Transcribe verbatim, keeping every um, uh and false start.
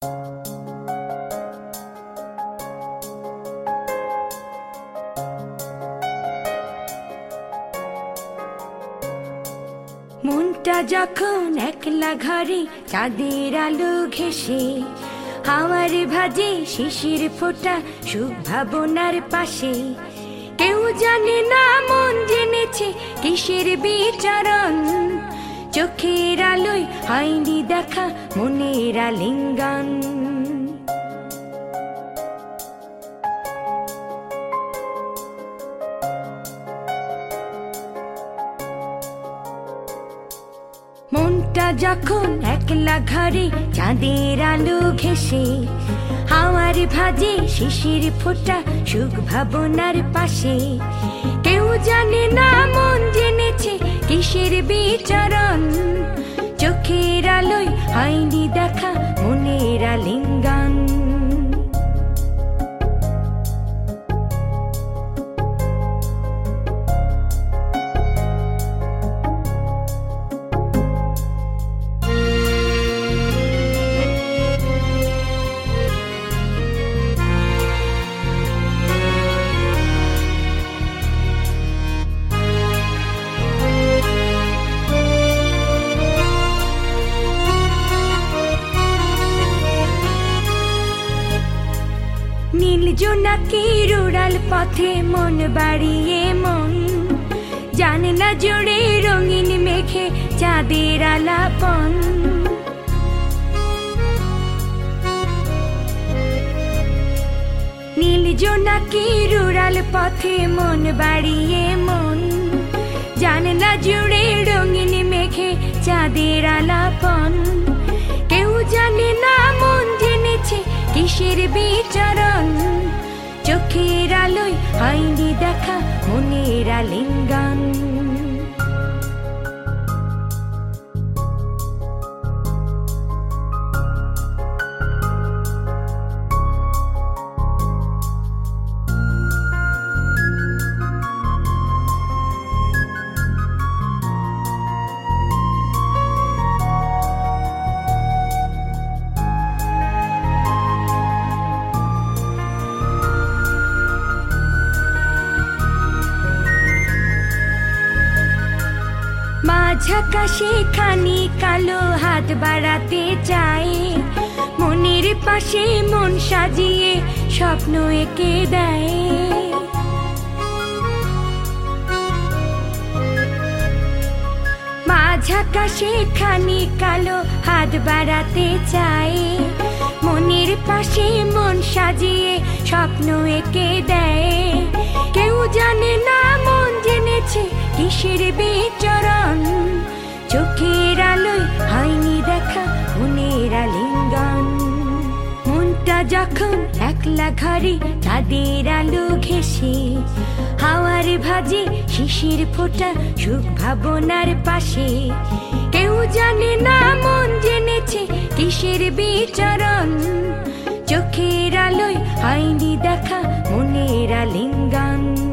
মনটা যখন একলা ঘরে চাঁদের আলো ঘেঁষে, হাওয়ার ভাজে শিশির ফোঁটা সুখ ভাবনার পাশে। কেউ জানে না মন জেনেছে কিসের বিচরণ, চোখের আলোয় হয়নি দেখা মনের আলিঙ্গন। মনটা যখন একলা ঘরে চাঁদের আলো ঘেঁষে, হাওয়ার ভাজে শিশির ফোঁটা সুখ ভাবনার পাশে। কেউ জানে না মন জেনেছে কিসের বিচরণ, চোখের আলোয় হয়নি দেখা মনের আলিঙ্গন। নীল জোনাকির উড়াল পথে মন বাড়িয়ে মন, জানে না জোড়ে রঙিন মেঘে চাঁদের আলাপন। নীল জোনাকির উড়াল পথে মন বাড়িয়ে মন, জানে না জোড়ে রঙিন মেঘে চাঁদের আলাপন। কেউ জানে না মন জেনেছে কিসের বিচরণ, চোখের আলোয় হয়নি দেখা মনের আলিঙ্গন। মাঝাকাশে খানি কালো হাত বাড়াতে চায়, মনের পাশে মন সাজিয়ে স্বপ্ন এঁকে দেয়। মাঝাকাশে খানি কালো হাত বাড়াতে চায়, মনের পাশে মন সাজিয়ে স্বপ্ন এঁকে দেয়। কেউ জানে না মন জেনেছে কিসের বিচরণ, চোখের আলোয় হয়নি দেখা মনের আলিঙ্গন। মনটা যখন একলা ঘরে চাঁদের আলো ঘেঁষে, হাওয়ার ভাজে শিশির ফোঁটা সুখ ভাবনার পাশে। কেউ জানে না মন জেনেছে কিসের বিচরণ, চোখের আলোয় হয়নি দেখা মনের আলিঙ্গন।